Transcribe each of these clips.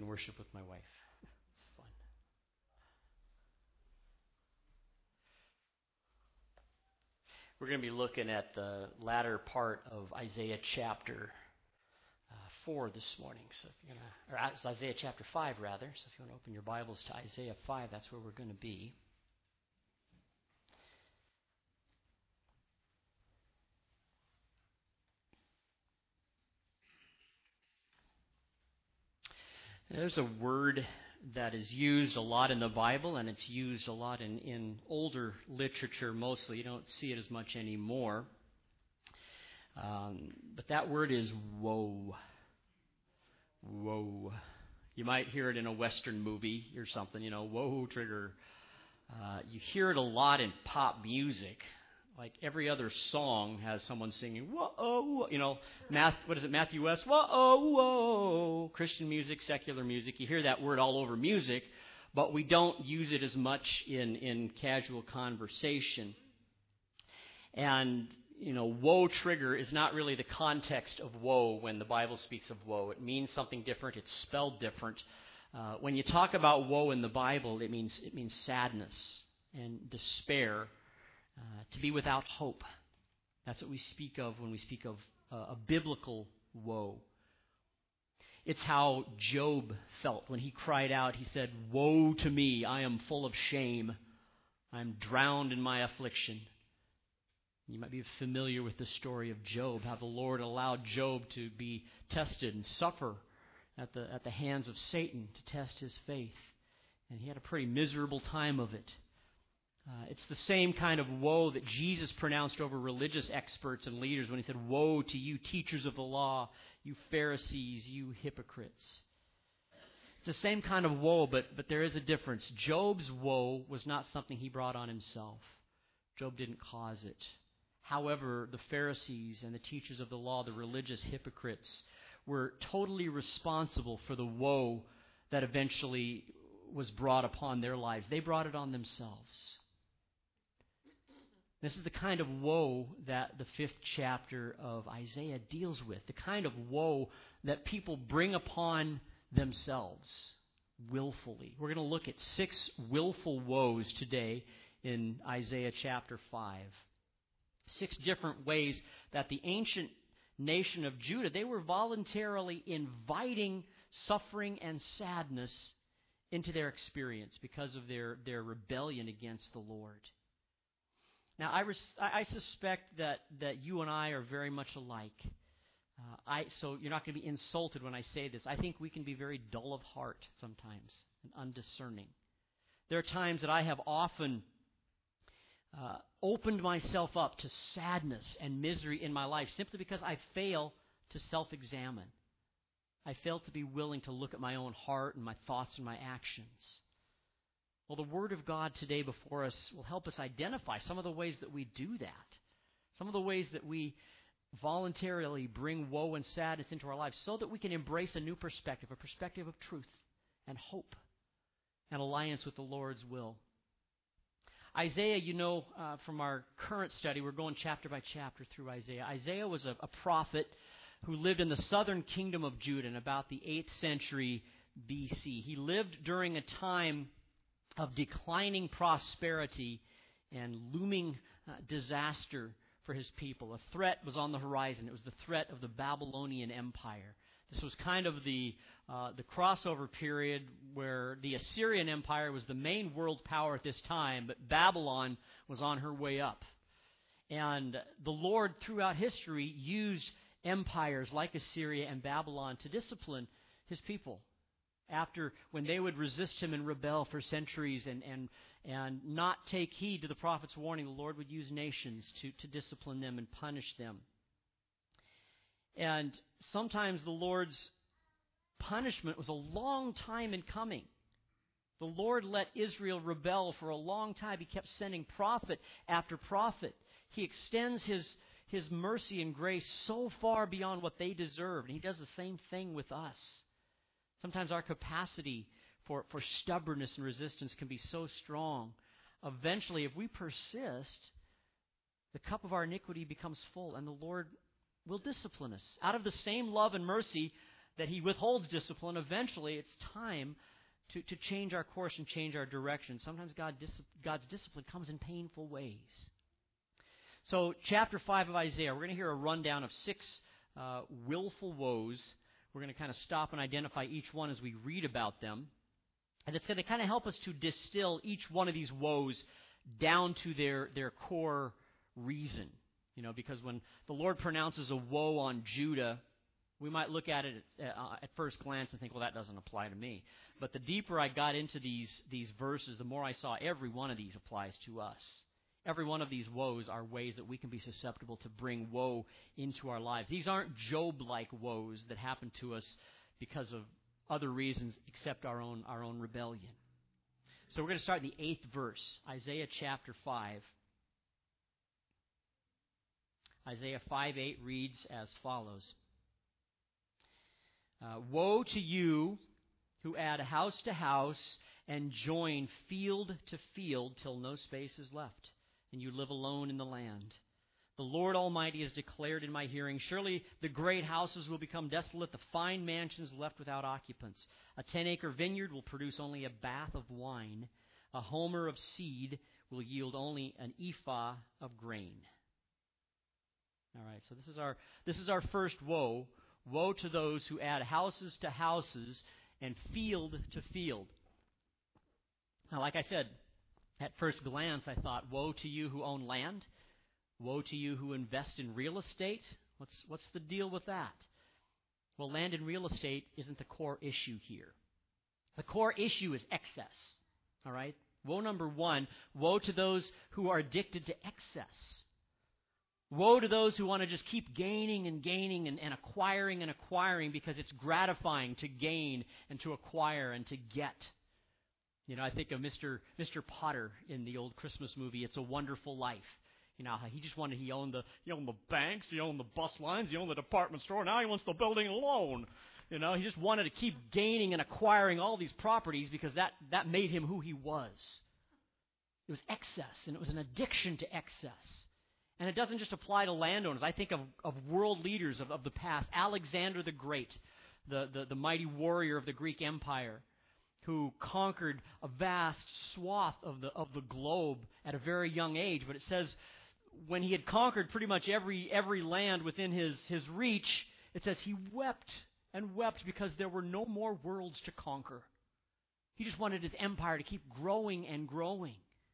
worship with my wife. It's fun. We're going to be looking at the latter part of Isaiah chapter 4 this morning. So if you're gonna, or it's Isaiah chapter 5 rather. So if you want to open your Bibles to Isaiah 5, that's where we're going to be. There's a word that is used a lot in the Bible, and it's used a lot in older literature mostly. You don't see it as much anymore. But that word is woe. Woe. You might hear it in a Western movie or something, whoa, trigger. You hear it a lot in pop music. Like every other song has someone singing, whoa, what is it, Matthew West, whoa, whoa. Christian music, secular music, you hear that word all over music, but we don't use it as much in casual conversation. And, woe trigger is not really the context of woe when the Bible speaks of woe. It means something different, it's spelled different. When you talk about woe in the Bible, it means sadness and despair. To be without hope. That's what we speak of when we speak of a biblical woe. It's how Job felt when he cried out. He said, "Woe to me, I am full of shame. I am drowned in my affliction." You might be familiar with the story of Job, how the Lord allowed Job to be tested and suffer at the hands of Satan to test his faith. And he had a pretty miserable time of it. It's the same kind of woe that Jesus pronounced over religious experts and leaders when he said, "Woe to you, teachers of the law, you Pharisees, you hypocrites." It's the same kind of woe, but there is a difference. Job's woe was not something he brought on himself. Job didn't cause it. However, the Pharisees and the teachers of the law, the religious hypocrites, were totally responsible for the woe that eventually was brought upon their lives. They brought it on themselves. This is the kind of woe that the 5th chapter of Isaiah deals with, the kind of woe that people bring upon themselves willfully. We're going to look at 6 willful woes today in Isaiah chapter 5. 6 different ways that the ancient nation of Judah, they were voluntarily inviting suffering and sadness into their experience because of their rebellion against the Lord. Now, I suspect that you and I are very much alike. So you're not going to be insulted when I say this. I think we can be very dull of heart sometimes and undiscerning. There are times that I have often opened myself up to sadness and misery in my life simply because I fail to self-examine. I fail to be willing to look at my own heart and my thoughts and my actions. Well, the Word of God today before us will help us identify some of the ways that we do that, some of the ways that we voluntarily bring woe and sadness into our lives so that we can embrace a new perspective, a perspective of truth and hope and alliance with the Lord's will. Isaiah, from our current study, we're going chapter by chapter through Isaiah. Isaiah was a prophet who lived in the southern kingdom of Judah in about the 8th century B.C. He lived during a time of declining prosperity and looming disaster for his people. A threat was on the horizon. It was the threat of the Babylonian Empire. This was kind of the crossover period where the Assyrian Empire was the main world power at this time, but Babylon was on her way up. And the Lord, throughout history, used empires like Assyria and Babylon to discipline his people. When they would resist him and rebel for centuries and not take heed to the prophet's warning, the Lord would use nations to discipline them and punish them. And sometimes the Lord's punishment was a long time in coming. The Lord let Israel rebel for a long time. He kept sending prophet after prophet. He extends His mercy and grace so far beyond what they deserved. And He does the same thing with us. Sometimes our capacity for stubbornness and resistance can be so strong. Eventually, if we persist, the cup of our iniquity becomes full, and the Lord will discipline us. Out of the same love and mercy that He withholds discipline. Eventually, it's time to change our course and change our direction. Sometimes God's discipline comes in painful ways. So, chapter 5 of Isaiah, we're going to hear a rundown of 6 willful woes. We're going to kind of stop and identify each one as we read about them. And it's going to kind of help us to distill each one of these woes down to their core reason. Because when the Lord pronounces a woe on Judah, we might look at it at first glance and think, well, that doesn't apply to me. But the deeper I got into these verses, the more I saw every one of these applies to us. Every one of these woes are ways that we can be susceptible to bring woe into our lives. These aren't Job-like woes that happen to us because of other reasons except our own rebellion. So we're going to start in the 8th verse, Isaiah chapter 5. Isaiah 5:8 reads as follows. Woe to you who add house to house and join field to field till no space is left, and you live alone in the land. The Lord Almighty has declared in my hearing, surely the great houses will become desolate, the fine mansions left without occupants. A 10-acre vineyard will produce only a bath of wine. A homer of seed will yield only an ephah of grain. All right, so this is our first woe. Woe to those who add houses to houses and field to field. Now, like I said, at first glance, I thought, woe to you who own land. Woe to you who invest in real estate. What's the deal with that? Well, land and real estate isn't the core issue here. The core issue is excess. All right? Woe number 1, woe to those who are addicted to excess. Woe to those who want to just keep gaining and gaining and acquiring because it's gratifying to gain and to acquire and to get. I think of Mr. Potter in the old Christmas movie, It's a Wonderful Life. He owned the banks, he owned the bus lines, he owned the department store, now he wants the building alone. He just wanted to keep gaining and acquiring all these properties because that made him who he was. It was excess, and it was an addiction to excess. And it doesn't just apply to landowners. I think of world leaders of the past. Alexander the Great, the mighty warrior of the Greek Empire, who conquered a vast swath of the globe at a very young age. But it says when he had conquered pretty much every land within his reach, it says he wept and wept because there were no more worlds to conquer. He just wanted his empire to keep growing and growing.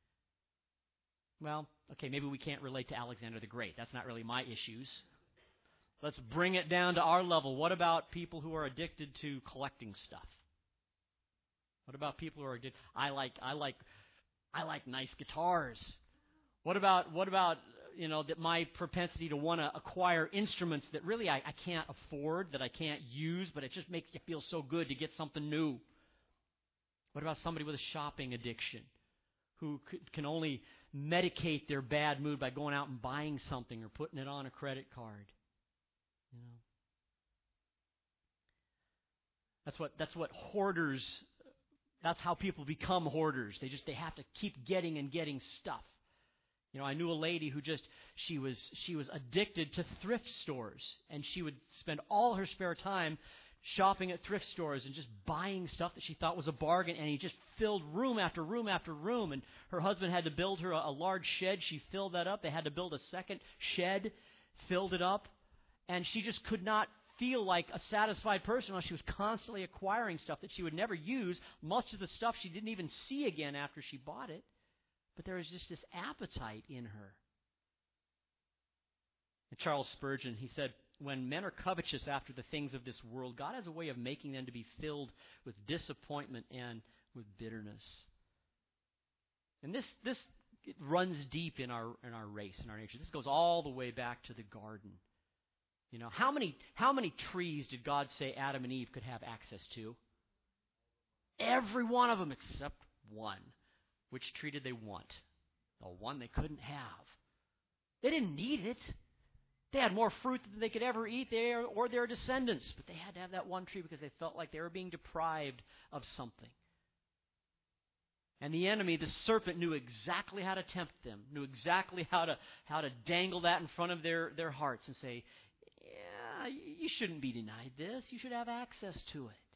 Well, okay, maybe we can't relate to Alexander the Great. That's not really my issues. Let's bring it down to our level. What about people who are addicted to collecting stuff? What about people who are addicted? I like nice guitars. What about that my propensity to want to acquire instruments that really I can't afford, that I can't use, but it just makes you feel so good to get something new? What about somebody with a shopping addiction who can only medicate their bad mood by going out and buying something or putting it on a credit card? That's what hoarders. That's how people become hoarders. They have to keep getting and getting stuff. I knew a lady who she was addicted to thrift stores, and she would spend all her spare time shopping at thrift stores and just buying stuff that she thought was a bargain, and he just filled room after room after room. And her husband had to build her a large shed. She filled that up. They had to build a second shed, filled it up, and she just could not feel like a satisfied person while she was constantly acquiring stuff that she would never use. Much of the stuff she didn't even see again after she bought it. But there was just this appetite in her. And Charles Spurgeon, he said, when men are covetous after the things of this world, God has a way of making them to be filled with disappointment and with bitterness. And this it runs deep in our race, in our nature. This goes all the way back to the garden. How many trees did God say Adam and Eve could have access to? Every one of them except one. Which tree did they want? The one they couldn't have. They didn't need it. They had more fruit than they could ever eat, or their descendants. But they had to have that one tree because they felt like they were being deprived of something. And the enemy, the serpent, knew exactly how to tempt them, knew exactly how to dangle that in front of their hearts and say, yeah, you shouldn't be denied this. You should have access to it.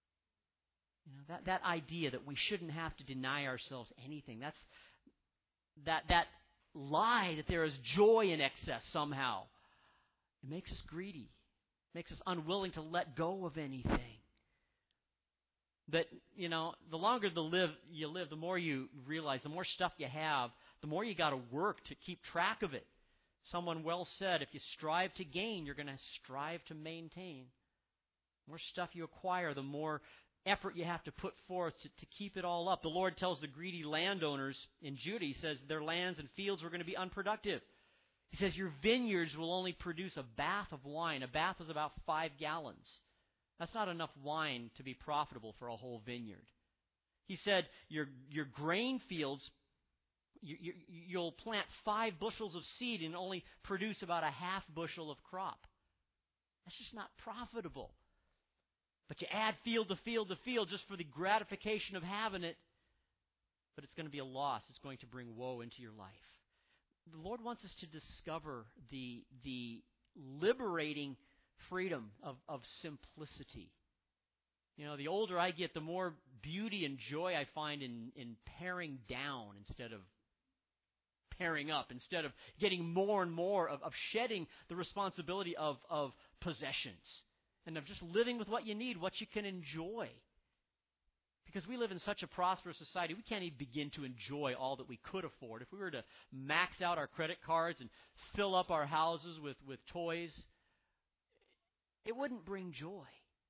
That idea that we shouldn't have to deny ourselves anything, that lie that there is joy in excess somehow, it makes us greedy. It makes us unwilling to let go of anything. That, the longer you live, the more you realize, the more stuff you have, the more you got to work to keep track of it. Someone well said, if you strive to gain, you're going to strive to maintain. The more stuff you acquire, the more effort you have to put forth to keep it all up. The Lord tells the greedy landowners in Judah, He says their lands and fields were going to be unproductive. He says your vineyards will only produce a bath of wine. A bath is about 5 gallons. That's not enough wine to be profitable for a whole vineyard. He said your grain fields, you'll plant 5 bushels of seed and only produce about a half bushel of crop. That's just not profitable. But you add field to field to field just for the gratification of having it, but it's going to be a loss. It's going to bring woe into your life. The Lord wants us to discover the liberating freedom of simplicity. The older I get, the more beauty and joy I find in paring down instead of pairing up, instead of getting more and more of shedding the responsibility of possessions and of just living with what you need, what you can enjoy. Because we live in such a prosperous society, we can't even begin to enjoy all that we could afford. If we were to max out our credit cards and fill up our houses with toys, it wouldn't bring joy.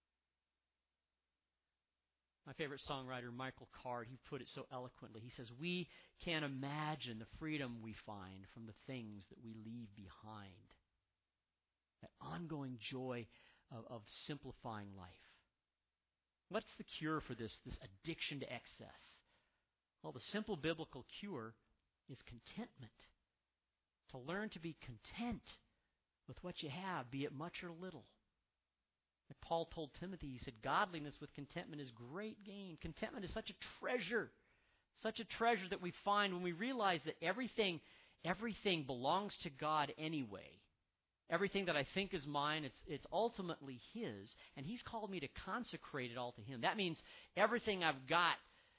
My favorite songwriter, Michael Card, he put it so eloquently. He says, we can't imagine the freedom we find from the things that we leave behind. That ongoing joy of simplifying life. What's the cure for this addiction to excess? Well, the simple biblical cure is contentment. To learn to be content with what you have, be it much or little. Like Paul told Timothy, he said, godliness with contentment is great gain. Contentment is such a treasure that we find when we realize that everything belongs to God anyway. Everything that I think is mine, it's ultimately His, and He's called me to consecrate it all to Him. That means everything I've got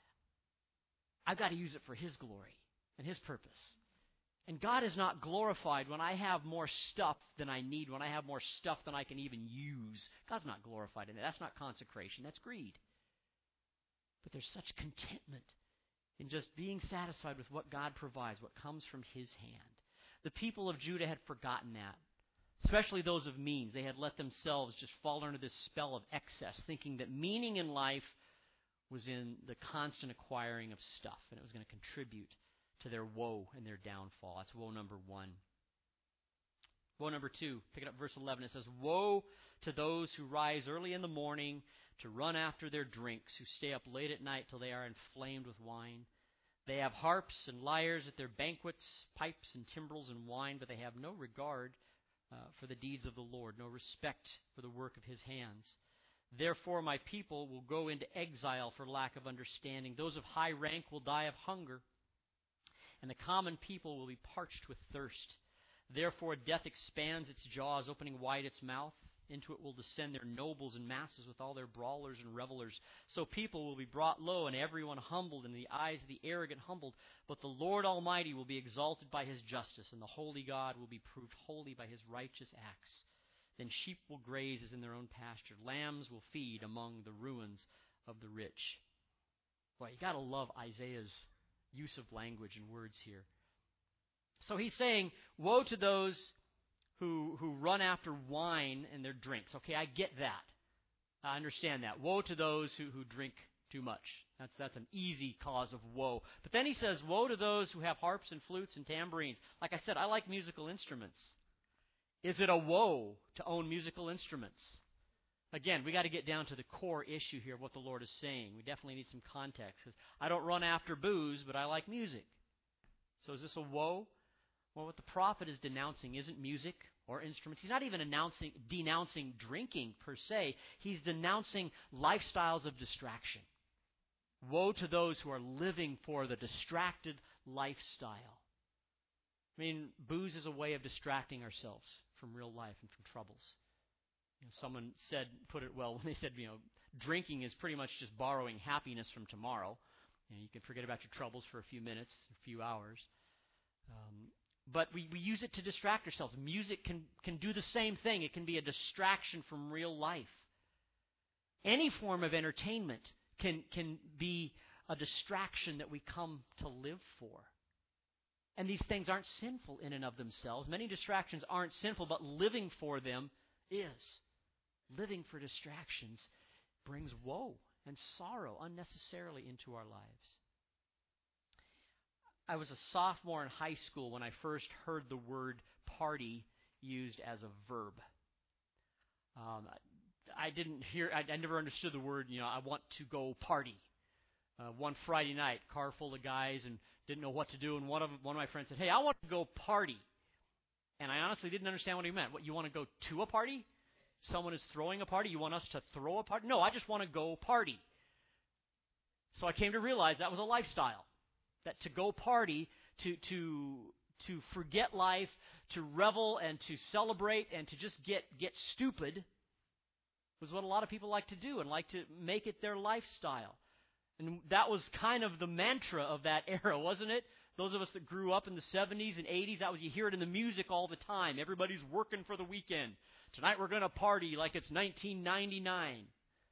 to use it for His glory and His purpose. And God is not glorified when I have more stuff than I need, when I have more stuff than I can even use. God's not glorified in that. That's not consecration. That's greed. But there's such contentment in just being satisfied with what God provides, what comes from His hand. The people of Judah had forgotten that. Especially those of means. They had let themselves just fall under this spell of excess, thinking that meaning in life was in the constant acquiring of stuff, and it was going to contribute to their woe and their downfall. That's woe number 1. Woe number 2, pick it up verse 11. It says, woe to those who rise early in the morning to run after their drinks, who stay up late at night till they are inflamed with wine. They have harps and lyres at their banquets, pipes and timbrels and wine, but they have no regard for the deeds of the Lord, no respect for the work of His hands. Therefore my people will go into exile for lack of understanding. Those of high rank will die of hunger, and the common people will be parched with thirst. Therefore death expands its jaws, opening wide its mouth. Into it will descend their nobles and masses with all their brawlers and revelers. So people will be brought low, and everyone humbled, and the eyes of the arrogant humbled. But the Lord Almighty will be exalted by His justice, and the holy God will be proved holy by His righteous acts. Then sheep will graze as in their own pasture. Lambs will feed among the ruins of the rich. Boy, you got to love Isaiah's use of language and words here. So he's saying, woe to those who run after wine and their drinks. Okay, I get that. I understand that. Woe to those who drink too much. That's an easy cause of woe. But then he says, woe to those who have harps and flutes and tambourines. Like I said, I like musical instruments. Is it a woe to own musical instruments? Again, we got to get down to the core issue here of what the Lord is saying. We definitely need some context. 'Cause I don't run after booze, but I like music. So is this a woe? Well, what the prophet is denouncing isn't music or instruments. He's not even denouncing drinking per se. He's denouncing lifestyles of distraction. Woe to those who are living for the distracted lifestyle. I mean, booze is a way of distracting ourselves from real life and from troubles. Someone put it well when they said, drinking is pretty much just borrowing happiness from tomorrow. You can forget about your troubles for a few minutes, a few hours. But we use it to distract ourselves. Music can do the same thing. It can be a distraction from real life. Any form of entertainment can be a distraction that we come to live for. And these things aren't sinful in and of themselves. Many distractions aren't sinful, but living for them is. Living for distractions brings woe and sorrow unnecessarily into our lives. I was a sophomore in high school when I first heard the word party used as a verb. I never understood the word, I want to go party. One Friday night, car full of guys, and didn't know what to do, and one of my friends said, "Hey, I want to go party." And I honestly didn't understand what he meant. What, you want to go to a party? Someone is throwing a party? You want us to throw a party? No, I just want to go party. So I came to realize that was a lifestyle. That to go party, to forget life, to revel and to celebrate and to just get stupid was what a lot of people like to do and like to make it their lifestyle. And that was kind of the mantra of that era, wasn't it? Those of us that grew up in the 70s and 80s, that was, you hear it in the music all the time. Everybody's working for the weekend. Tonight we're going to party like it's 1999.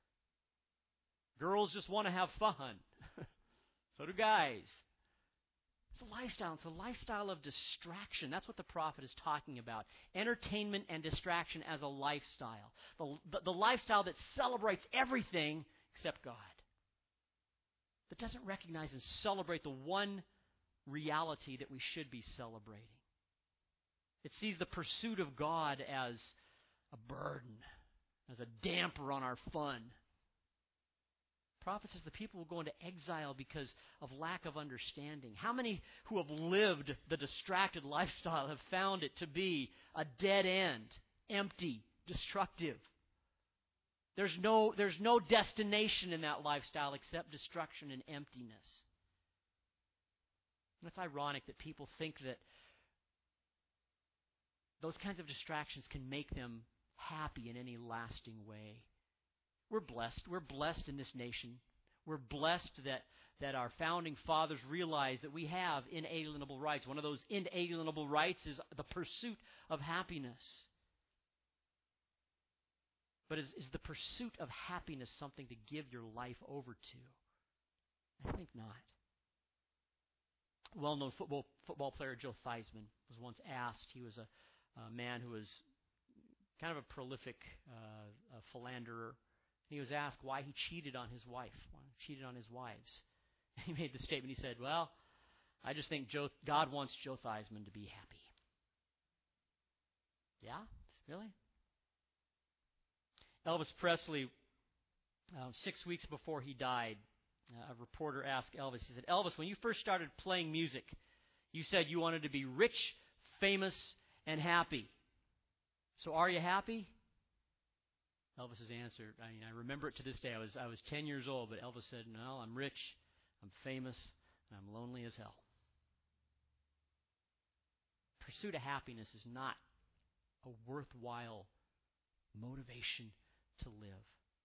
Girls just want to have fun. So do guys. It's a lifestyle. It's a lifestyle of distraction. That's what the prophet is talking about. Entertainment and distraction as a lifestyle. The lifestyle that celebrates everything except God. That doesn't recognize and celebrate the one reality that we should be celebrating. It sees the pursuit of God as a burden, as a damper on our fun. The prophet says the people will go into exile because of lack of understanding. How many who have lived the distracted lifestyle have found it to be a dead end, empty, destructive? There's no destination in that lifestyle except destruction and emptiness. And it's ironic that people think that those kinds of distractions can make them happy in any lasting way. We're blessed. We're blessed in this nation. We're blessed that our founding fathers realized that we have inalienable rights. One of those inalienable rights is the pursuit of happiness. But is the pursuit of happiness something to give your life over to? I think not. Well-known football player Joe Theismann was once asked. He was a man who was kind of a prolific philanderer. He was asked why he cheated on his wife, why he cheated on his wives. And he made the statement. He said, "Well, I just think God wants Joe Theismann to be happy." Yeah? Really? Elvis Presley, 6 weeks before he died, a reporter asked Elvis, he said, "Elvis, when you first started playing music, you said you wanted to be rich, famous, and happy. So are you happy?" Elvis's answer, I remember it to this day. I was 10 years old, but Elvis said, "No, I'm rich, I'm famous, and I'm lonely as hell." Pursuit of happiness is not a worthwhile motivation to live.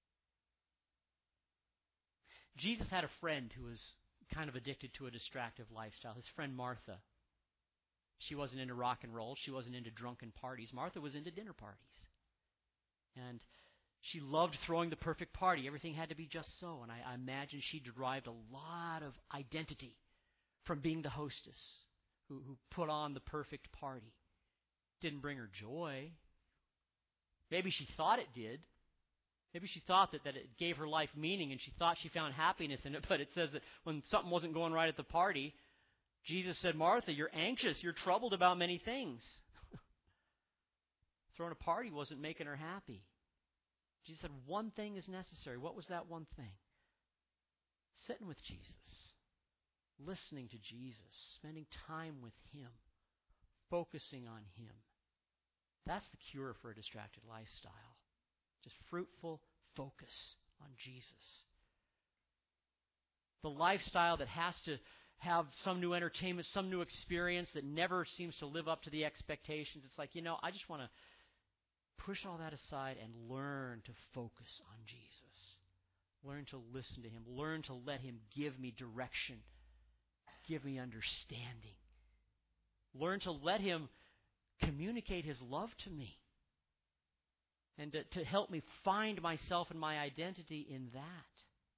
Jesus had a friend who was kind of addicted to a distractive lifestyle. His friend Martha. She wasn't into rock and roll. She wasn't into drunken parties. Martha was into dinner parties. And she loved throwing the perfect party. Everything had to be just so. And I imagine she derived a lot of identity from being the hostess who put on the perfect party. Didn't bring her joy. Maybe she thought it did. Maybe she thought that it gave her life meaning and she thought she found happiness in it. But it says that when something wasn't going right at the party, Jesus said, "Martha, you're anxious. You're troubled about many things." Throwing a party wasn't making her happy. Jesus said one thing is necessary. What was that one thing? Sitting with Jesus. Listening to Jesus. Spending time with Him. Focusing on Him. That's the cure for a distracted lifestyle. Just fruitful focus on Jesus. The lifestyle that has to have some new entertainment, some new experience that never seems to live up to the expectations. It's like, I just want to push all that aside and learn to focus on Jesus. Learn to listen to Him. Learn to let Him give me direction, give me understanding. Learn to let Him communicate His love to me and to help me find myself and my identity in that.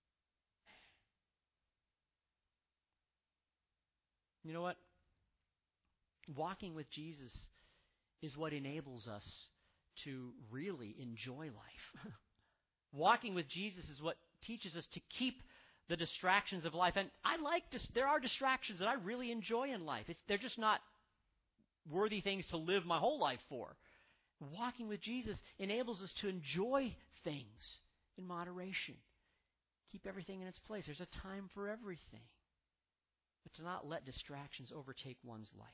You know what? Walking with Jesus is what enables us to really enjoy life. Walking with Jesus is what teaches us to keep the distractions of life. And there are distractions that I really enjoy in life. They're just not worthy things to live my whole life for. Walking with Jesus enables us to enjoy things in moderation. Keep everything in its place. There's a time for everything. But to not let distractions overtake one's life.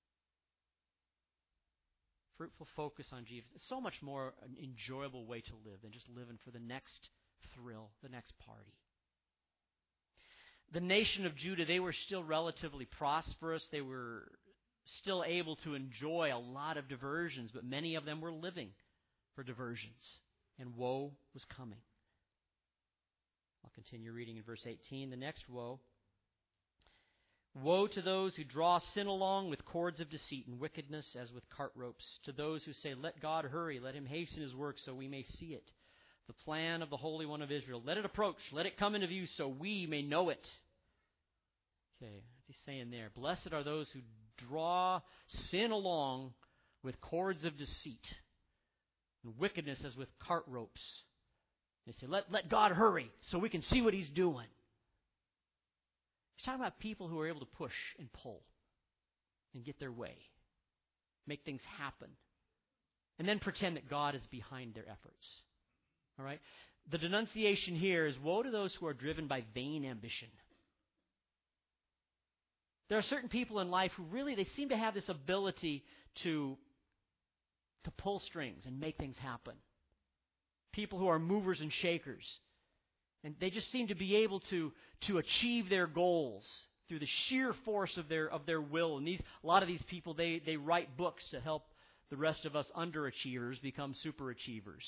Fruitful focus on Jesus. It's so much more an enjoyable way to live than just living for the next thrill, the next party. The nation of Judah, they were still relatively prosperous. They were still able to enjoy a lot of diversions, but many of them were living for diversions, and woe was coming. I'll continue reading in verse 18. The next woe. Woe to those who draw sin along with cords of deceit and wickedness as with cart ropes, to those who say, let God hurry, let Him hasten His work so we may see it. The plan of the Holy One of Israel. Let it approach, let it come into view so we may know it. Okay, what's he saying there? Blessed are those who draw sin along with cords of deceit and wickedness as with cart ropes. They say, let God hurry so we can see what He's doing. He's talking about people who are able to push and pull and get their way, make things happen, and then pretend that God is behind their efforts. All right? The denunciation here is, woe to those who are driven by vain ambition. There are certain people in life who really, they seem to have this ability to pull strings and make things happen. People who are movers and shakers. And they just seem to be able to achieve their goals through the sheer force of their will. And a lot of these people, they write books to help the rest of us underachievers become superachievers.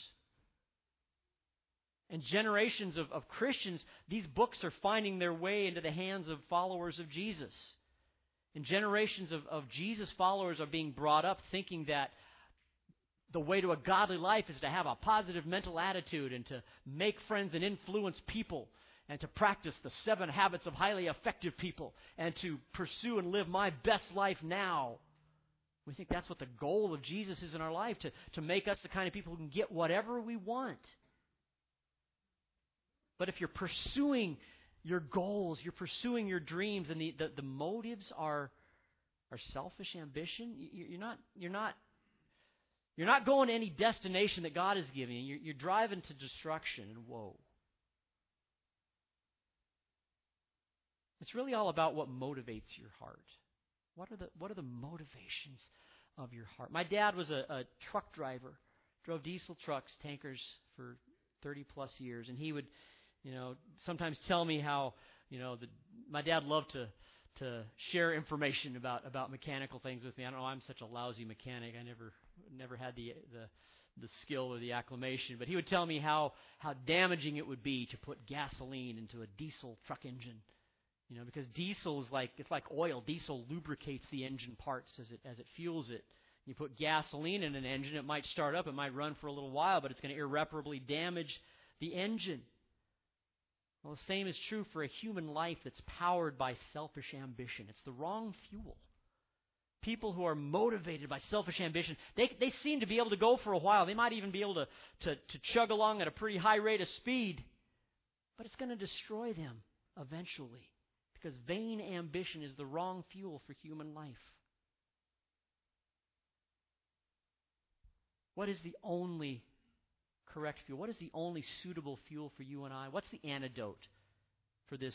And generations of Christians, these books are finding their way into the hands of followers of Jesus. And generations of Jesus followers are being brought up thinking that the way to a godly life is to have a positive mental attitude and to make friends and influence people and to practice the 7 habits of highly effective people and to pursue and live my best life now. We think that's what the goal of Jesus is in our life, to make us the kind of people who can get whatever we want. But if you're pursuing your goals, you're pursuing your dreams, and the motives are selfish ambition, you're not going to any destination that God is giving you. You're driving to destruction and woe. It's really all about what motivates your heart. What are the motivations of your heart? My dad was a truck driver, drove diesel trucks, tankers for 30 plus years, and he would, sometimes tell me how, my dad loved to share information about mechanical things with me. I don't know, I'm such a lousy mechanic. I never had the skill or the acclimation, but he would tell me how damaging it would be to put gasoline into a diesel truck engine. Because diesel is like oil. Diesel lubricates the engine parts as it fuels it. You put gasoline in an engine, it might start up, it might run for a little while, but it's going to irreparably damage the engine. Well, the same is true for a human life that's powered by selfish ambition. It's the wrong fuel. People who are motivated by selfish ambition, they seem to be able to go for a while. They might even be able to chug along at a pretty high rate of speed, but it's going to destroy them eventually. Because vain ambition is the wrong fuel for human life. What is the only correct fuel? What is the only suitable fuel for you and I? What's the antidote for this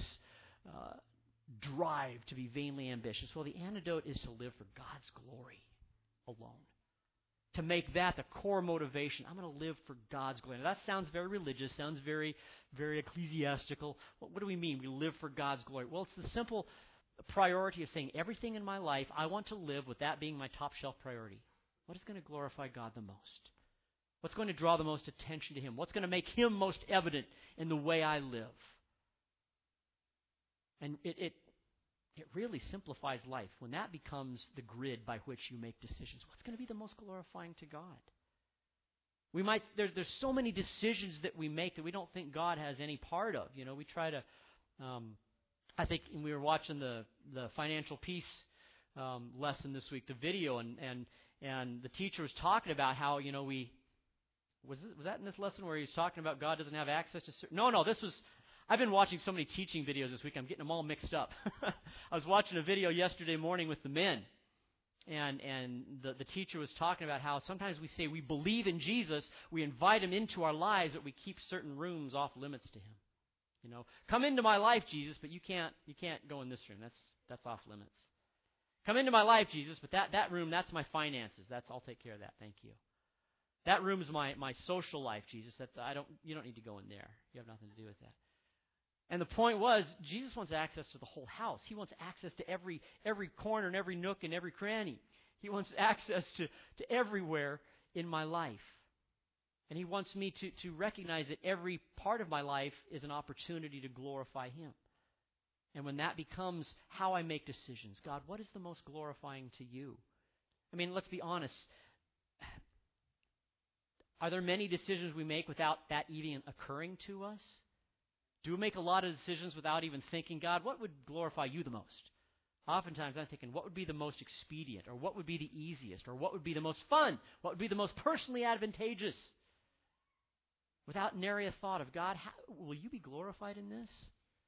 drive to be vainly ambitious? Well, the antidote is to live for God's glory alone. To make that the core motivation. I'm going to live for God's glory. Now, that sounds very religious, sounds very, very ecclesiastical. What do we mean? We live for God's glory. Well, it's the simple priority of saying everything in my life, I want to live with that being my top shelf priority. What is going to glorify God the most? What's going to draw the most attention to Him? What's going to make Him most evident in the way I live? And it really simplifies life when that becomes the grid by which you make decisions. What's going to be the most glorifying to God? There's so many decisions that we make that we don't think God has any part of. We try to. I think we were watching the financial peace lesson this week, the video, and the teacher was talking about how we was that in this lesson where he was talking about God doesn't have access to certain. No, this was. I've been watching so many teaching videos this week, I'm getting them all mixed up. I was watching a video yesterday morning with the men, and the teacher was talking about how sometimes we say we believe in Jesus, we invite Him into our lives, but we keep certain rooms off limits to Him. Come into my life, Jesus, but you can't go in this room. That's off limits. Come into my life, Jesus, but that room, that's my finances. I'll take care of that. Thank you. That room's my social life, Jesus. You don't need to go in there. You have nothing to do with that. And the point was, Jesus wants access to the whole house. He wants access to every corner and every nook and every cranny. He wants access to everywhere in my life. And He wants me to recognize that every part of my life is an opportunity to glorify Him. And when that becomes how I make decisions, God, what is the most glorifying to you? I mean, let's be honest. Are there many decisions we make without that even occurring to us? Do we make a lot of decisions without even thinking, God, what would glorify you the most? Oftentimes I'm thinking, what would be the most expedient, or what would be the easiest, or what would be the most fun, what would be the most personally advantageous? Without nary a thought of, God, will you be glorified in this?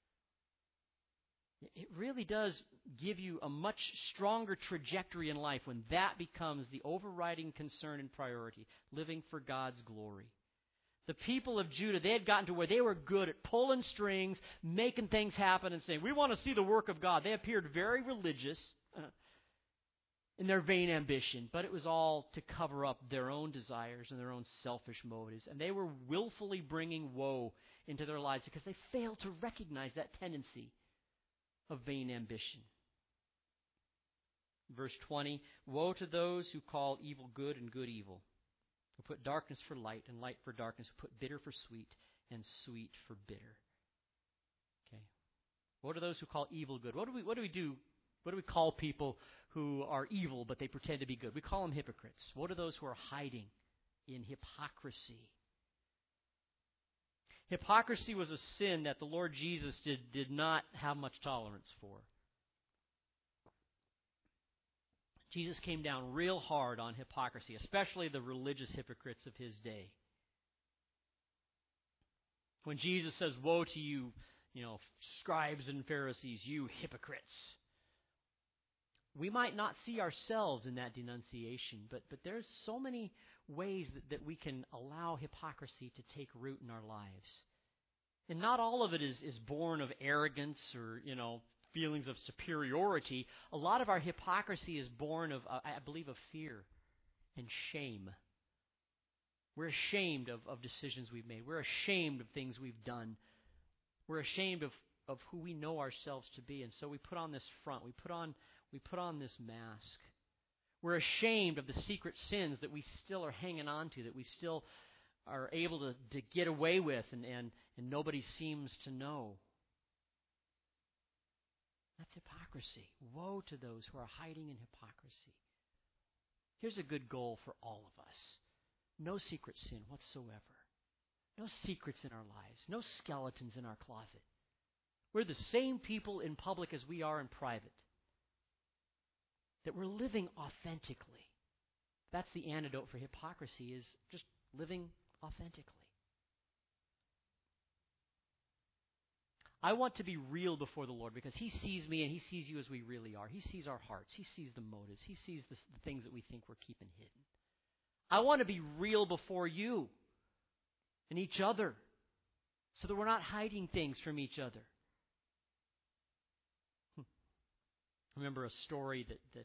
It really does give you a much stronger trajectory in life when that becomes the overriding concern and priority, living for God's glory. The people of Judah, they had gotten to where they were good at pulling strings, making things happen, and saying, we want to see the work of God. They appeared very religious in their vain ambition, but it was all to cover up their own desires and their own selfish motives. And they were willfully bringing woe into their lives because they failed to recognize that tendency of vain ambition. Verse 20, woe to those who call evil good and good evil, who put darkness for light and light for darkness, who put bitter for sweet and sweet for bitter. Okay. What are those who call evil good? What do we do? What do we call people who are evil but they pretend to be good? We call them hypocrites. What are those who are hiding in hypocrisy? Hypocrisy was a sin that the Lord Jesus did not have much tolerance for. Jesus came down real hard on hypocrisy, especially the religious hypocrites of His day. When Jesus says, woe to you, scribes and Pharisees, you hypocrites. We might not see ourselves in that denunciation, but there's so many ways that we can allow hypocrisy to take root in our lives. And not all of it is born of arrogance or, feelings of superiority. A lot of our hypocrisy is born of, I believe, of fear and shame. We're ashamed of decisions we've made. We're ashamed of things we've done. We're ashamed of who we know ourselves to be. And so we put on this front. We put on this mask. We're ashamed of the secret sins that we still are hanging on to, that we still are able to get away with and nobody seems to know. That's hypocrisy. Woe to those who are hiding in hypocrisy. Here's a good goal for all of us. No secret sin whatsoever. No secrets in our lives. No skeletons in our closet. We're the same people in public as we are in private. That we're living authentically. That's the antidote for hypocrisy, is just living authentically. I want to be real before the Lord because He sees me and He sees you as we really are. He sees our hearts. He sees the motives. He sees the things that we think we're keeping hidden. I want to be real before you and each other so that we're not hiding things from each other. I remember a story that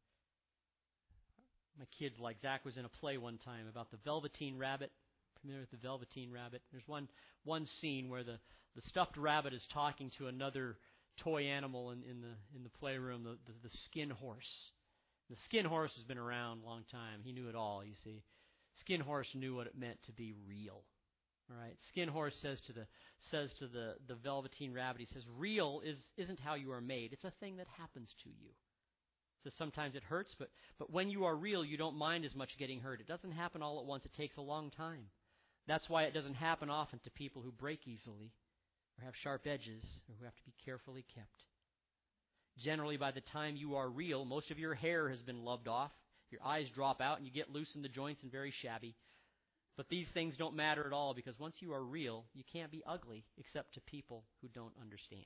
my kids like. Zach was in a play one time about the Velveteen Rabbit. Familiar with the Velveteen Rabbit? There's one scene where the stuffed rabbit is talking to another toy animal in the playroom, the skin horse. The skin horse has been around a long time. He knew it all, you see. Skin Horse knew what it meant to be real. All right. Skin Horse says to the Velveteen Rabbit, he says, real isn't how you are made. It's a thing that happens to you. So sometimes it hurts, but when you are real, you don't mind as much getting hurt. It doesn't happen all at once. It takes a long time. That's why it doesn't happen often to people who break easily or have sharp edges or who have to be carefully kept. Generally, by the time you are real, most of your hair has been loved off. Your eyes drop out and you get loose in the joints and very shabby. But these things don't matter at all because once you are real, you can't be ugly except to people who don't understand.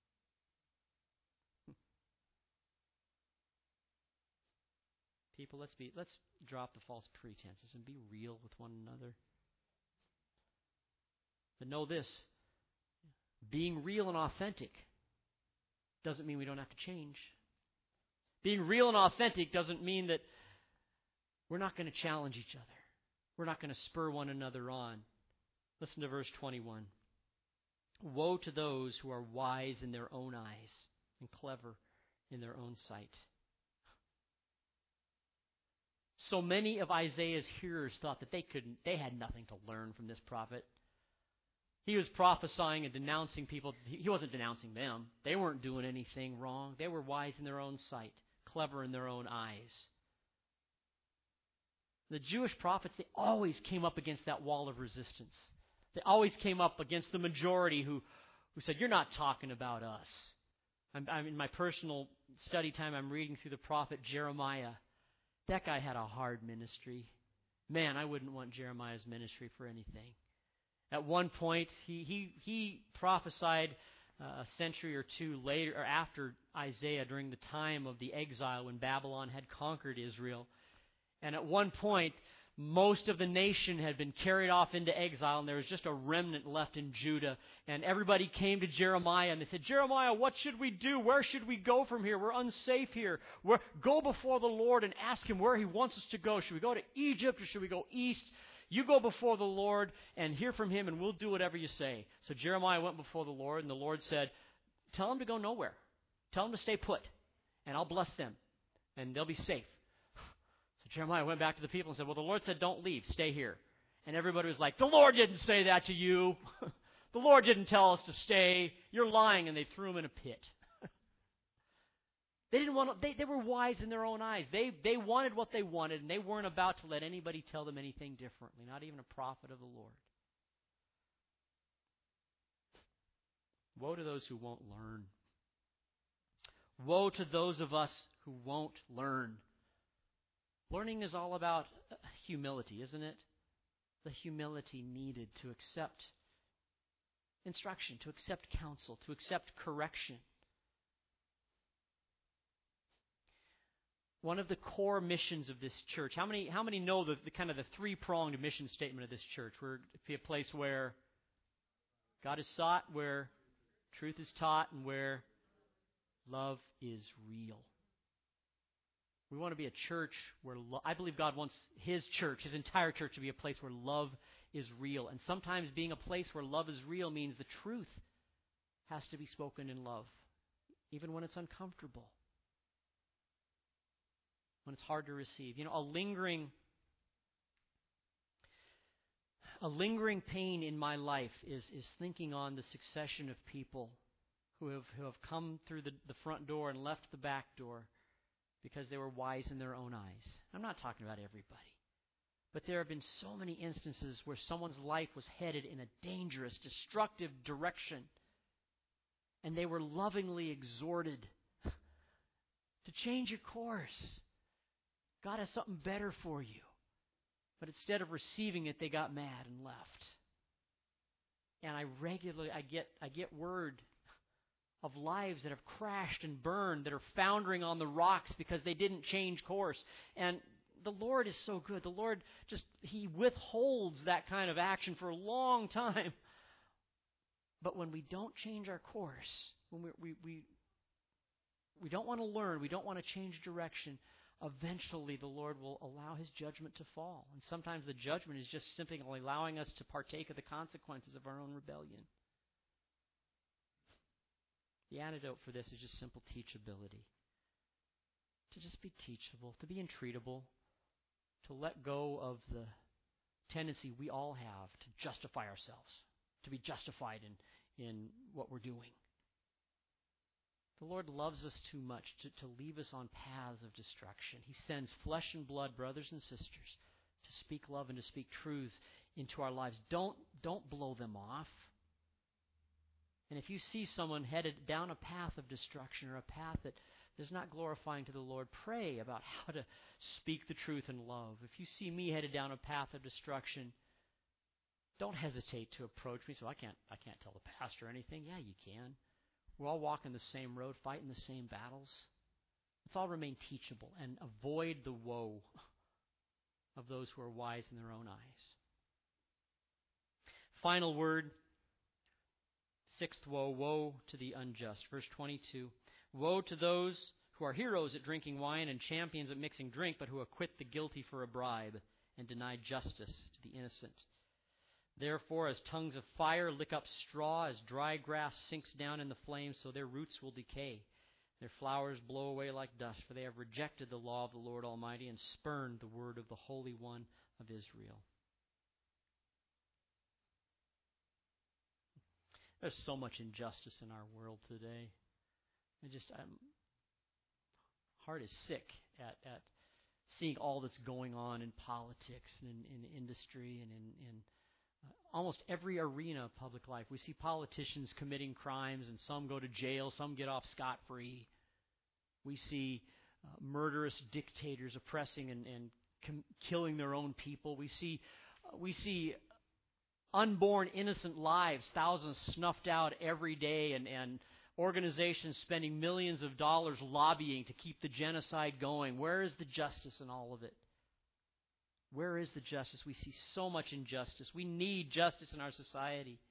People, let's drop the false pretenses and be real with one another. But know this, being real and authentic doesn't mean we don't have to change. Being real and authentic doesn't mean that we're not going to challenge each other. We're not going to spur one another on. Listen to verse 21. Woe to those who are wise in their own eyes and clever in their own sight. So many of Isaiah's hearers thought that they had nothing to learn from this prophet. He was prophesying and denouncing people. He wasn't denouncing them. They weren't doing anything wrong. They were wise in their own sight, clever in their own eyes. The Jewish prophets, they always came up against that wall of resistance. They always came up against the majority who said, you're not talking about us. I'm in my personal study time, I'm reading through the prophet Jeremiah. That guy had a hard ministry. Man, I wouldn't want Jeremiah's ministry for anything. At one point, he prophesied a century or two later, or after Isaiah, during the time of the exile when Babylon had conquered Israel. And at one point, most of the nation had been carried off into exile, and there was just a remnant left in Judah. And everybody came to Jeremiah, and they said, Jeremiah, what should we do? Where should we go from here? We're unsafe here. Go before the Lord and ask Him where He wants us to go. Should we go to Egypt or should we go east? You go before the Lord and hear from Him, and we'll do whatever you say. So Jeremiah went before the Lord, and the Lord said, tell them to go nowhere. Tell them to stay put, and I'll bless them, and they'll be safe. So Jeremiah went back to the people and said, well, the Lord said, don't leave, stay here. And everybody was like, the Lord didn't say that to you. The Lord didn't tell us to stay. You're lying, and they threw him in a pit. They didn't want to, they were wise in their own eyes. They wanted what they wanted, and they weren't about to let anybody tell them anything differently, not even a prophet of the Lord. Woe to those who won't learn. Woe to those of us who won't learn. Learning is all about humility, isn't it? The humility needed to accept instruction, to accept counsel, to accept correction. One of the core missions of this church. How many know the kind of the three-pronged mission statement of this church? We're to be a place where God is sought, where truth is taught, and where love is real. We want to be a church where I believe God wants His church, His entire church, to be a place where love is real. And sometimes being a place where love is real means the truth has to be spoken in love, even when it's uncomfortable, when it's hard to receive. You know, a lingering pain in my life is thinking on the succession of people who have come through the front door and left the back door because they were wise in their own eyes. I'm not talking about everybody. But there have been so many instances where someone's life was headed in a dangerous, destructive direction, and they were lovingly exhorted to change your course. God has something better for you. But instead of receiving it, they got mad and left. And I get word of lives that have crashed and burned, that are foundering on the rocks because they didn't change course. And the Lord is so good. The Lord He withholds that kind of action for a long time. But when we don't change our course, when we don't want to learn, we don't want to change direction, eventually the Lord will allow His judgment to fall. And sometimes the judgment is just simply allowing us to partake of the consequences of our own rebellion. The antidote for this is just simple teachability. To just be teachable, to be entreatable, to let go of the tendency we all have to justify ourselves, to be justified in what we're doing. The Lord loves us too much to leave us on paths of destruction. He sends flesh and blood, brothers and sisters, to speak love and to speak truth into our lives. Don't blow them off. And if you see someone headed down a path of destruction or a path that is not glorifying to the Lord, pray about how to speak the truth in love. If you see me headed down a path of destruction, don't hesitate to approach me. So I can't tell the pastor anything. Yeah, you can. We're all walking the same road, fighting the same battles. Let's all remain teachable and avoid the woe of those who are wise in their own eyes. Final word. Sixth woe, woe to the unjust. Verse 22, woe to those who are heroes at drinking wine and champions at mixing drink, but who acquit the guilty for a bribe and deny justice to the innocent. Therefore, as tongues of fire lick up straw, as dry grass sinks down in the flames, so their roots will decay. Their flowers blow away like dust, for they have rejected the law of the Lord Almighty and spurned the word of the Holy One of Israel. There's so much injustice in our world today. Heart is sick at seeing all that's going on in politics and in industry and in almost every arena of public life. We see politicians committing crimes, and some go to jail, some get off scot-free. We see murderous dictators oppressing and killing their own people. We see unborn innocent lives, thousands snuffed out every day, and organizations spending millions of dollars lobbying to keep the genocide going. Where is the justice in all of it? Where is the justice? We see so much injustice. We need justice in our society.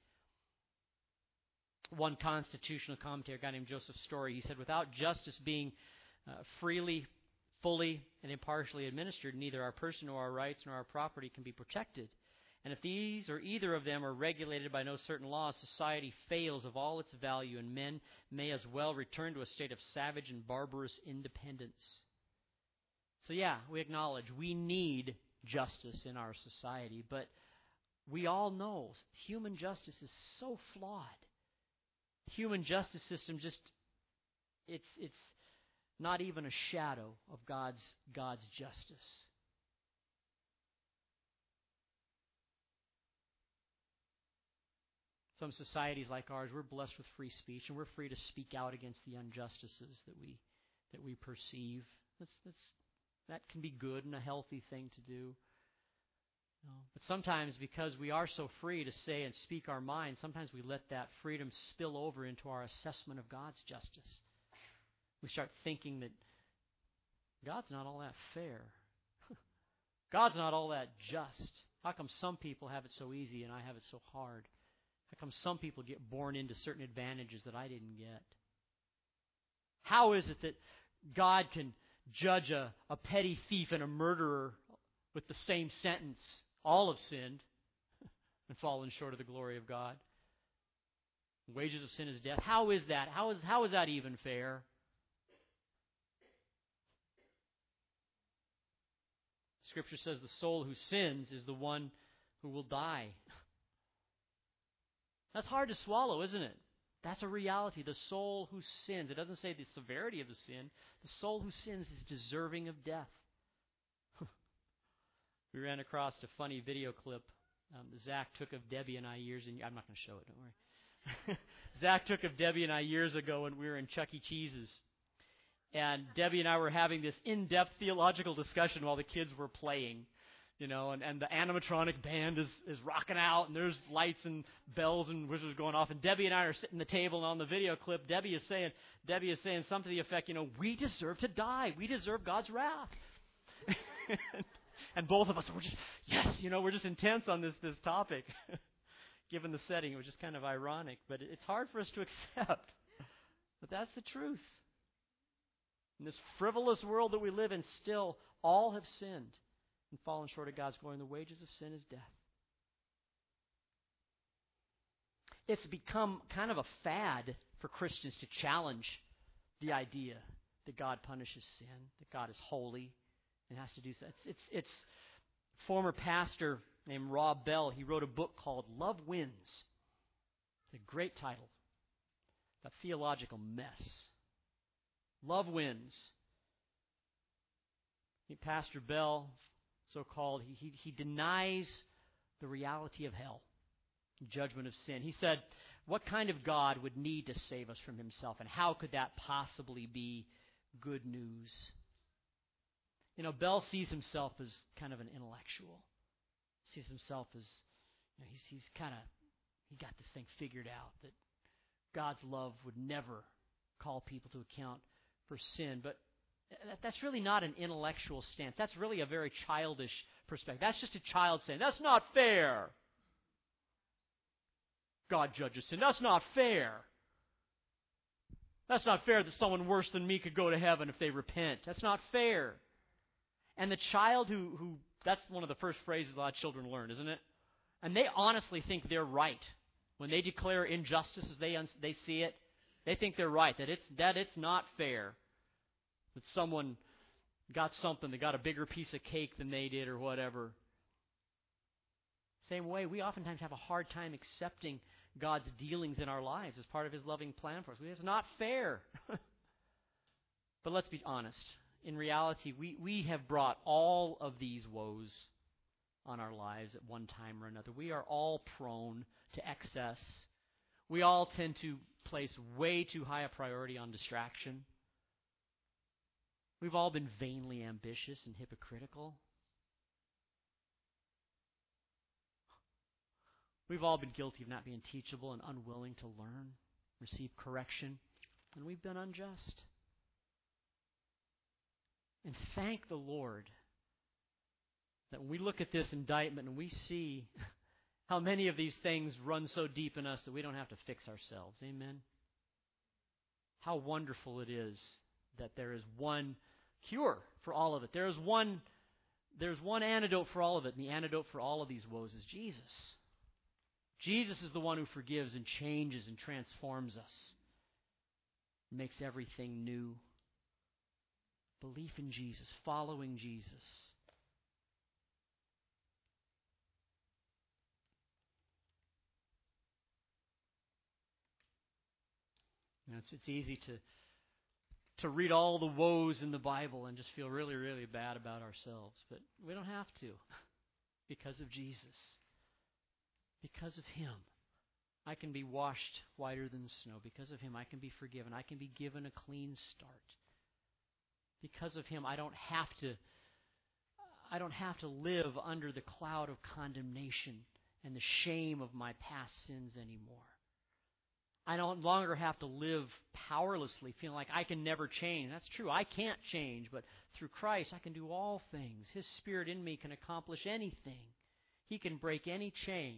One constitutional commentator, a guy named Joseph Story, he said, without justice being freely, fully, and impartially administered, neither our person nor our rights nor our property can be protected. And if these or either of them are regulated by no certain law, society fails of all its value, and men may as well return to a state of savage and barbarous independence. So yeah, we acknowledge we need justice in our society, but we all know human justice is so flawed. Human justice system it's not even a shadow of God's justice. Some societies like ours, we're blessed with free speech, and we're free to speak out against the injustices that we perceive. That can be good and a healthy thing to do. But sometimes, because we are so free to say and speak our mind, sometimes we let that freedom spill over into our assessment of God's justice. We start thinking that God's not all that fair. God's not all that just. How come some people have it so easy and I have it so hard? How come some people get born into certain advantages that I didn't get? How is it that God can judge a petty thief and a murderer with the same sentence? All have sinned and fallen short of the glory of God. The wages of sin is death. How is that? How is that even fair? Scripture says the soul who sins is the one who will die. That's hard to swallow, isn't it? That's a reality. The soul who sins. It doesn't say the severity of the sin. The soul who sins is deserving of death. We ran across a funny video clip that Zach took of Debbie and I years ago. I'm not going to show it, don't worry. Zach took of Debbie and I years ago when we were in Chuck E. Cheese's. And Debbie and I were having this in-depth theological discussion while the kids were playing. And the animatronic band is rocking out, and there's lights and bells and whistles going off. And Debbie and I are sitting at the table, and on the video clip, Debbie is saying something to the effect, we deserve to die. We deserve God's wrath. And both of us were just, yes, we're just intense on this topic. Given the setting, it was just kind of ironic, but it's hard for us to accept. But that's the truth. In this frivolous world that we live in, still all have sinned and fallen short of God's glory, and the wages of sin is death. It's become kind of a fad for Christians to challenge the idea that God punishes sin, that God is holy and has to do so. It's former pastor named Rob Bell. He wrote a book called Love Wins. It's a great title. A theological mess. Love Wins. Pastor Bell, so-called, he denies the reality of hell, judgment of sin. He said, what kind of God would need to save us from himself, and how could that possibly be good news? You know, Bell sees himself as kind of an intellectual. Sees himself as, you know, he got this thing figured out, that God's love would never call people to account for sin. But that's really not an intellectual stance. That's really a very childish perspective. That's just a child saying, that's not fair. God judges sin. That's not fair. That's not fair that someone worse than me could go to heaven if they repent. That's not fair. And the child who that's one of the first phrases a lot of children learn, isn't it? And they honestly think they're right. When they declare injustice as they see it, they think they're right, that it's not fair. That someone got something, they got a bigger piece of cake than they did or whatever. Same way, we oftentimes have a hard time accepting God's dealings in our lives as part of His loving plan for us. It's not fair. But let's be honest. In reality, we have brought all of these woes on our lives at one time or another. We are all prone to excess. We all tend to place way too high a priority on distraction. We've all been vainly ambitious and hypocritical. We've all been guilty of not being teachable and unwilling to learn, receive correction, and we've been unjust. And thank the Lord that when we look at this indictment and we see how many of these things run so deep in us that we don't have to fix ourselves. Amen? How wonderful it is that there is one cure for all of it. There's one antidote for all of it, and the antidote for all of these woes is Jesus. Jesus is the one who forgives and changes and transforms us, makes everything new. Belief in Jesus, following Jesus. You know, it's easy to read all the woes in the Bible and just feel really, really bad about ourselves. But we don't have to because of Jesus. Because of Him, I can be washed whiter than snow. Because of Him, I can be forgiven. I can be given a clean start. Because of Him, I don't have to live under the cloud of condemnation and the shame of my past sins anymore. I no longer have to live powerlessly, feeling like I can never change. That's true. I can't change, but through Christ, I can do all things. His Spirit in me can accomplish anything. He can break any chain.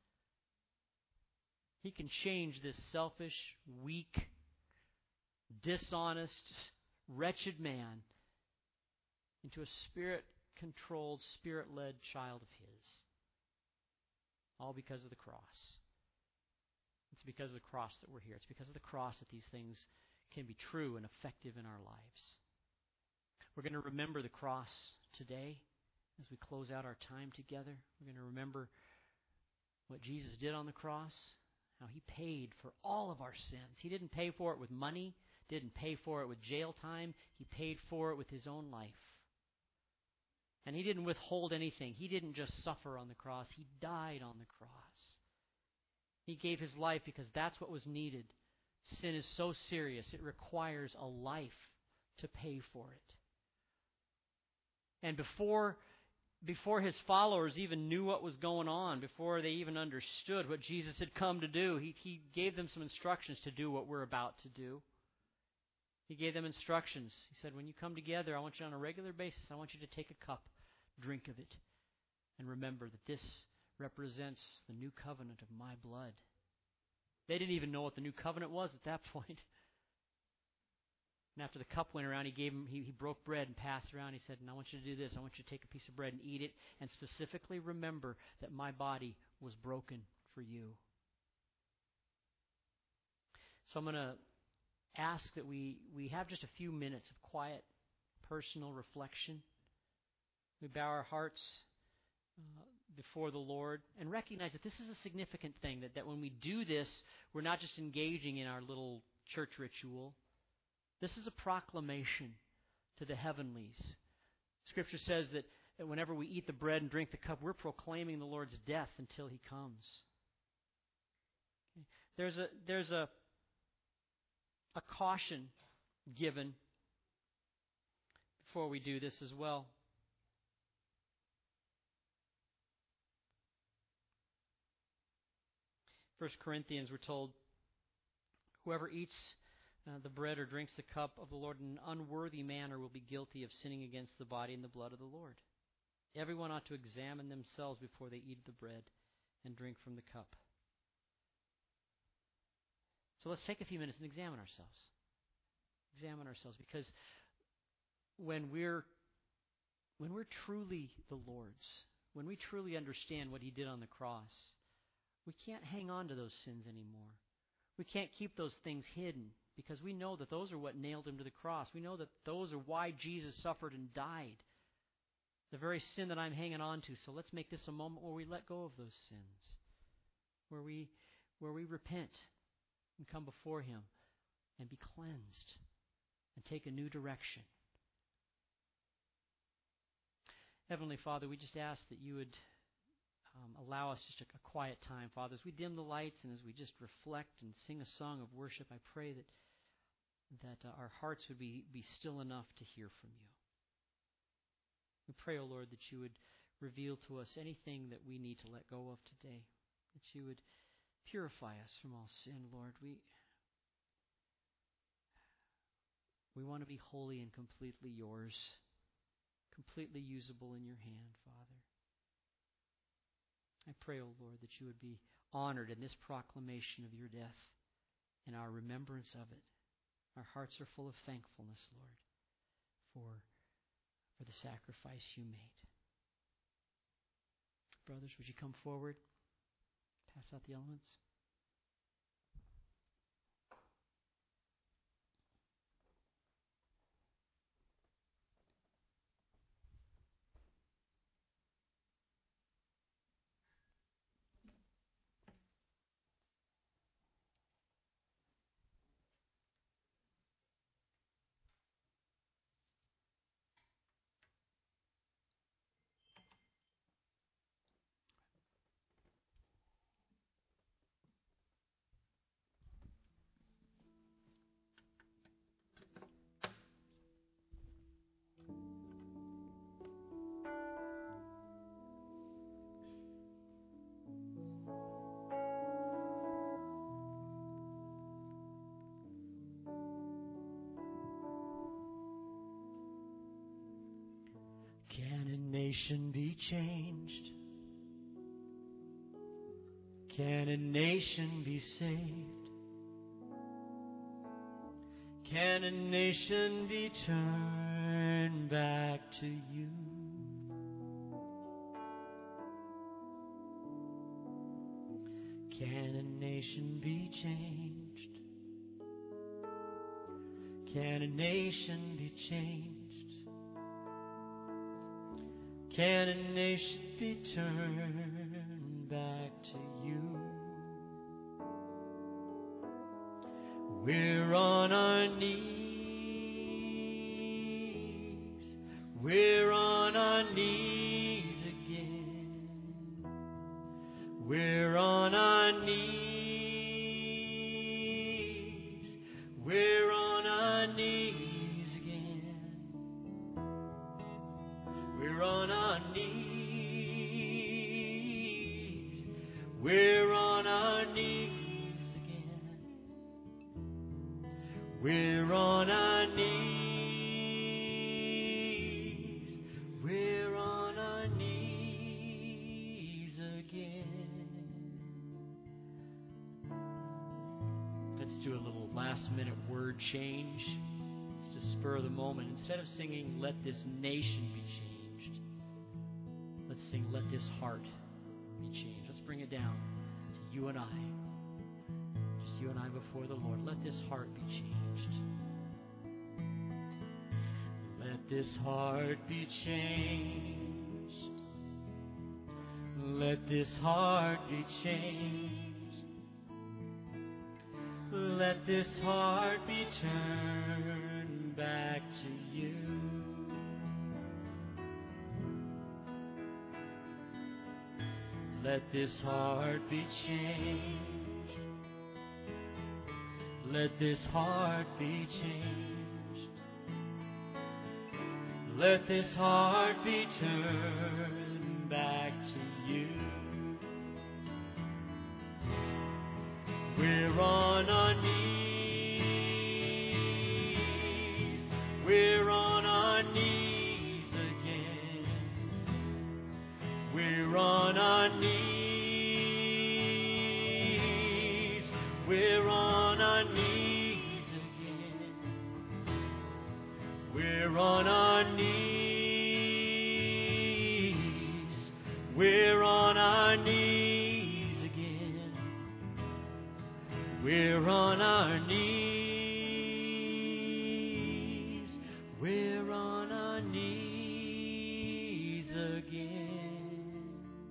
He can change this selfish, weak, dishonest, wretched man into a Spirit-controlled, Spirit-led child of His. All because of the cross. It's because of the cross that we're here. It's because of the cross that these things can be true and effective in our lives. We're going to remember the cross today as we close out our time together. We're going to remember what Jesus did on the cross, how He paid for all of our sins. He didn't pay for it with money, didn't pay for it with jail time. He paid for it with His own life. And He didn't withhold anything. He didn't just suffer on the cross. He died on the cross. He gave His life because that's what was needed. Sin is so serious, it requires a life to pay for it. And before His followers even knew what was going on, before they even understood what Jesus had come to do, He gave them some instructions to do what we're about to do. He gave them instructions. He said, when you come together, I want you on a regular basis, I want you to take a cup, drink of it, and remember that this represents the new covenant of my blood. They didn't even know what the new covenant was at that point. And after the cup went around, he broke bread and passed it around. He said, and I want you to do this. I want you to take a piece of bread and eat it, and specifically remember that my body was broken for you. So I'm going to ask that we have just a few minutes of quiet, personal reflection. We bow our hearts before the Lord and recognize that this is a significant thing, that when we do this, we're not just engaging in our little church ritual. This is a proclamation to the heavenlies. Scripture says that whenever we eat the bread and drink the cup, we're proclaiming the Lord's death until He comes. Okay. There's a caution given before we do this as well. 1 Corinthians, we're told, whoever eats the bread or drinks the cup of the Lord in an unworthy manner will be guilty of sinning against the body and the blood of the Lord. Everyone ought to examine themselves before they eat the bread and drink from the cup. So let's take a few minutes and examine ourselves. Examine ourselves, because when we're truly the Lord's, when we truly understand what He did on the cross, we can't hang on to those sins anymore. We can't keep those things hidden, because we know that those are what nailed Him to the cross. We know that those are why Jesus suffered and died. The very sin that I'm hanging on to. So let's make this a moment where we let go of those sins, where we repent and come before Him and be cleansed and take a new direction. Heavenly Father, we just ask that You would allow us just a quiet time, Father. As we dim the lights and as we just reflect and sing a song of worship, I pray that our hearts would be still enough to hear from You. We pray, O Lord, that You would reveal to us anything that we need to let go of today, that You would purify us from all sin, Lord. We want to be holy and completely Yours, completely usable in Your hand, Father. I pray, O Lord, that You would be honored in this proclamation of Your death and our remembrance of it. Our hearts are full of thankfulness, Lord, for the sacrifice You made. Brothers, would you come forward? Pass out the elements. Can a nation be changed? Can a nation be saved? Can a nation be turned back to You? Can a nation be changed? Can a nation be changed? Can a nation be turned back to You? We're on our knees. We're on our knees again. We're on our knees. We're on our knees again. We're on our knees. We're on our knees again. We're on our knees. We're on our knees again. Let's do a little last-minute word change. It's to spur the moment. Instead of singing, "Let this nation be changed," let's sing, "Let this heart be changed." Let's bring it down to you and I. Just you and I before the Lord. Let this heart be changed. Let this heart be changed. Let this heart be changed. Let this heart be turned back to you. Let this heart be changed. Let this heart be changed. Let this heart be turned back to you. We're on our knees. We're on our knees again. We're on our knees. We're on our knees again. We're on our knees. We're on our knees again. We're on our knees. We're on our knees again.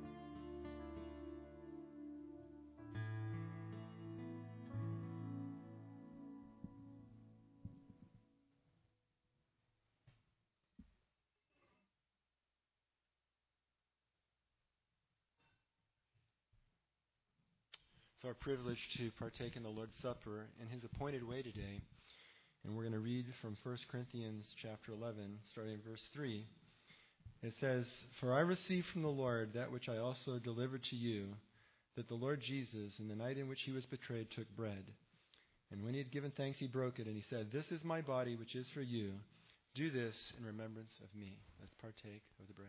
It's our privilege to partake in the Lord's Supper in His appointed way today. And we're going to read from 1 Corinthians chapter 11, starting in verse 3. It says, "For I received from the Lord that which I also delivered to you, that the Lord Jesus, in the night in which He was betrayed, took bread. And when He had given thanks, He broke it, and He said, 'This is my body, which is for you. Do this in remembrance of me.'" Let's partake of the bread.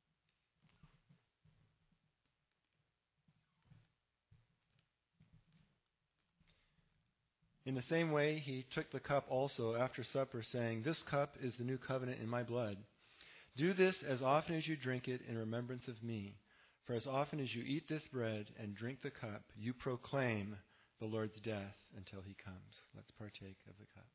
In the same way, He took the cup also after supper, saying, "This cup is the new covenant in my blood. Do this as often as you drink it in remembrance of me. For as often as you eat this bread and drink the cup, you proclaim the Lord's death until He comes." Let's partake of the cup.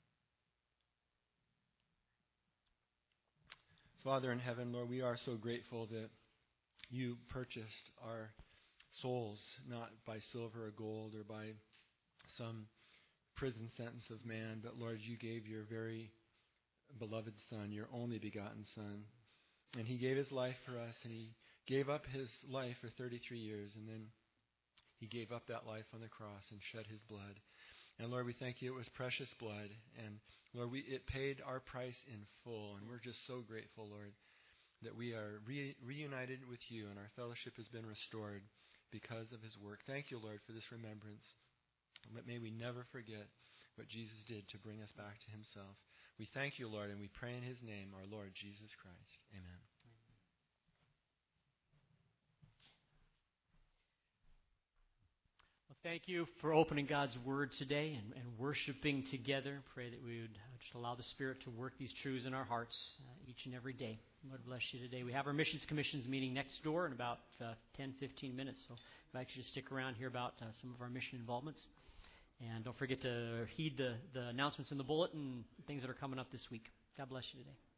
Father in heaven, Lord, we are so grateful that You purchased our souls, not by silver or gold or by some prison sentence of man, but Lord, You gave Your very beloved Son, Your only begotten Son. And He gave His life for us, and He gave up His life for 33 years, and then He gave up that life on the cross and shed His blood. And Lord, we thank You, it was precious blood, and Lord, it paid our price in full, and we're just so grateful, Lord, that we are reunited with You, and our fellowship has been restored because of His work. Thank You, Lord, for this remembrance. But may we never forget what Jesus did to bring us back to Himself. We thank You, Lord, and we pray in His name, our Lord Jesus Christ. Amen. Well, thank you for opening God's Word today and worshiping together. Pray that we would just allow the Spirit to work these truths in our hearts each and every day. Lord bless you today. We have our Missions Commissions meeting next door in about 10-15 minutes, so I invite you to stick around here about some of our mission involvements. And don't forget to heed the announcements in the bulletin and things that are coming up this week. God bless you today.